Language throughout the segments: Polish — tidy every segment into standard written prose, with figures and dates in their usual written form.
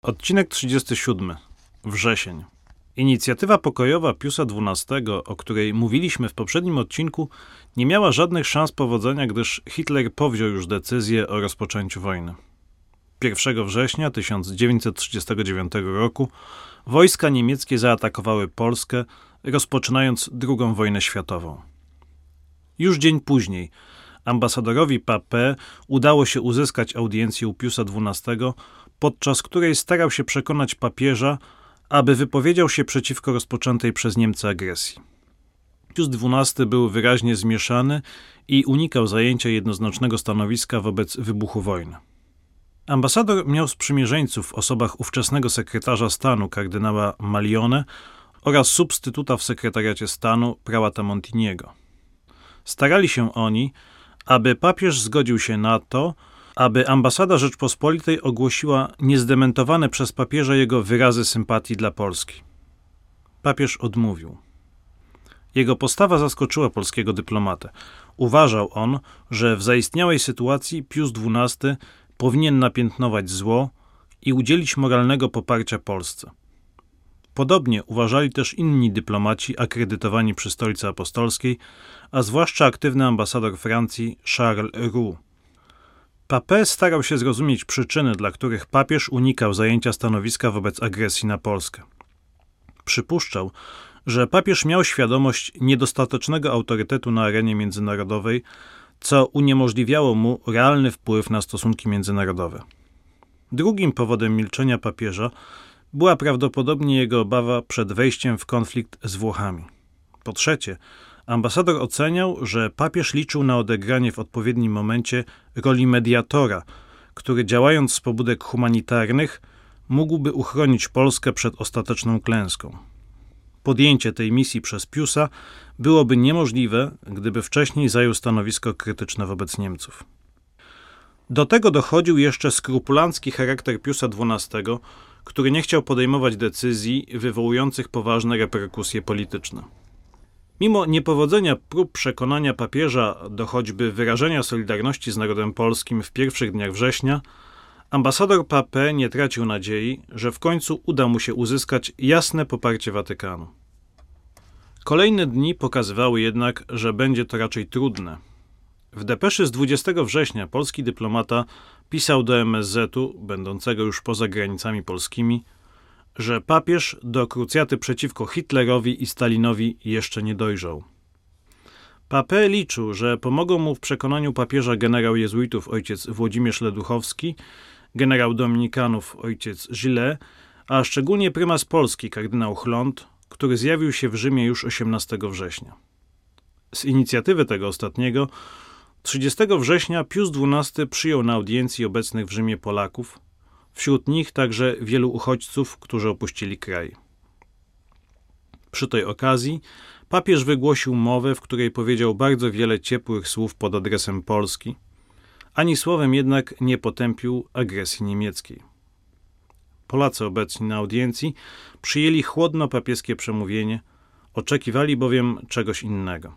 Odcinek 37. Wrzesień. Inicjatywa pokojowa Piusa XII, o której mówiliśmy w poprzednim odcinku, nie miała żadnych szans powodzenia, gdyż Hitler powziął już decyzję o rozpoczęciu wojny. 1 września 1939 roku wojska niemieckie zaatakowały Polskę, rozpoczynając II wojnę światową. Już dzień później ambasadorowi Papin udało się uzyskać audiencję u Piusa XII, podczas której starał się przekonać papieża, aby wypowiedział się przeciwko rozpoczętej przez Niemcy agresji. Pius XII był wyraźnie zmieszany i unikał zajęcia jednoznacznego stanowiska wobec wybuchu wojny. Ambasador miał sprzymierzeńców w osobach ówczesnego sekretarza stanu kardynała Malione oraz substytuta w sekretariacie stanu prałata Montiniego. Starali się oni, aby papież zgodził się na to, aby ambasada Rzeczpospolitej ogłosiła niezdementowane przez papieża jego wyrazy sympatii dla Polski. Papież odmówił. Jego postawa zaskoczyła polskiego dyplomatę. Uważał on, że w zaistniałej sytuacji Pius XII powinien napiętnować zło i udzielić moralnego poparcia Polsce. Podobnie uważali też inni dyplomaci akredytowani przy Stolicy Apostolskiej, a zwłaszcza aktywny ambasador Francji Charles Roux. Papin starał się zrozumieć przyczyny, dla których papież unikał zajęcia stanowiska wobec agresji na Polskę. Przypuszczał, że papież miał świadomość niedostatecznego autorytetu na arenie międzynarodowej, co uniemożliwiało mu realny wpływ na stosunki międzynarodowe. Drugim powodem milczenia papieża była prawdopodobnie jego obawa przed wejściem w konflikt z Włochami. Po trzecie, ambasador oceniał, że papież liczył na odegranie w odpowiednim momencie roli mediatora, który działając z pobudek humanitarnych mógłby uchronić Polskę przed ostateczną klęską. Podjęcie tej misji przez Piusa byłoby niemożliwe, gdyby wcześniej zajął stanowisko krytyczne wobec Niemców. Do tego dochodził jeszcze skrupulancki charakter Piusa XII, który nie chciał podejmować decyzji wywołujących poważne reperkusje polityczne. Mimo niepowodzenia prób przekonania papieża do choćby wyrażenia solidarności z narodem polskim w pierwszych dniach września, ambasador Papin nie tracił nadziei, że w końcu uda mu się uzyskać jasne poparcie Watykanu. Kolejne dni pokazywały jednak, że będzie to raczej trudne. W depeszy z 20 września polski dyplomata pisał do MSZ-u, będącego już poza granicami polskimi, że papież do krucjaty przeciwko Hitlerowi i Stalinowi jeszcze nie dojrzał. Papin liczył, że pomogą mu w przekonaniu papieża generał jezuitów ojciec Włodzimierz Leduchowski, generał dominikanów ojciec Gillet, a szczególnie prymas Polski kardynał Chlont, który zjawił się w Rzymie już 18 września. Z inicjatywy tego ostatniego 30 września Pius XII przyjął na audiencji obecnych w Rzymie Polaków, wśród nich także wielu uchodźców, którzy opuścili kraj. Przy tej okazji papież wygłosił mowę, w której powiedział bardzo wiele ciepłych słów pod adresem Polski, ani słowem jednak nie potępił agresji niemieckiej. Polacy obecni na audiencji przyjęli chłodno papieskie przemówienie, oczekiwali bowiem czegoś innego.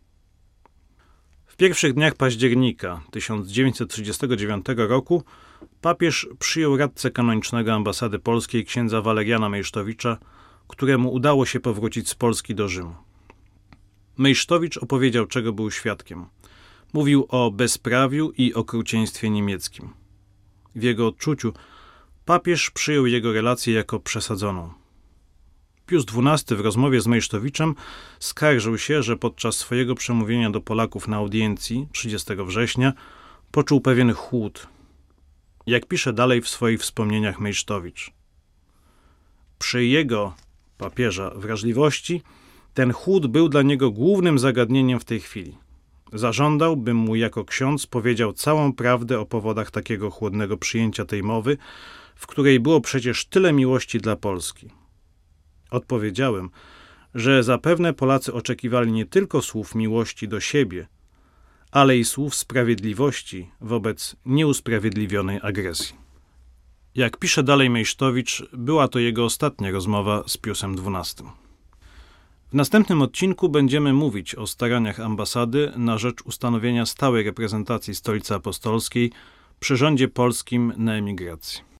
W pierwszych dniach października 1939 roku papież przyjął radcę kanonicznego ambasady polskiej księdza Waleriana Mejsztowicza, któremu udało się powrócić z Polski do Rzymu. Mejsztowicz opowiedział, czego był świadkiem. Mówił o bezprawiu i okrucieństwie niemieckim. W jego odczuciu papież przyjął jego relację jako przesadzoną. Pius XII w rozmowie z Mejsztowiczem skarżył się, że podczas swojego przemówienia do Polaków na audiencji 30 września poczuł pewien chłód. Jak pisze dalej w swoich wspomnieniach Mejsztowicz. Przy jego, papieża, wrażliwości ten chłód był dla niego głównym zagadnieniem w tej chwili. Zażądał, bym mu jako ksiądz powiedział całą prawdę o powodach takiego chłodnego przyjęcia tej mowy, w której było przecież tyle miłości dla Polski. Odpowiedziałem, że zapewne Polacy oczekiwali nie tylko słów miłości do siebie, ale i słów sprawiedliwości wobec nieusprawiedliwionej agresji. Jak pisze dalej Mejsztowicz, była to jego ostatnia rozmowa z Piusem XII. W następnym odcinku będziemy mówić o staraniach ambasady na rzecz ustanowienia stałej reprezentacji Stolicy Apostolskiej przy rządzie polskim na emigracji.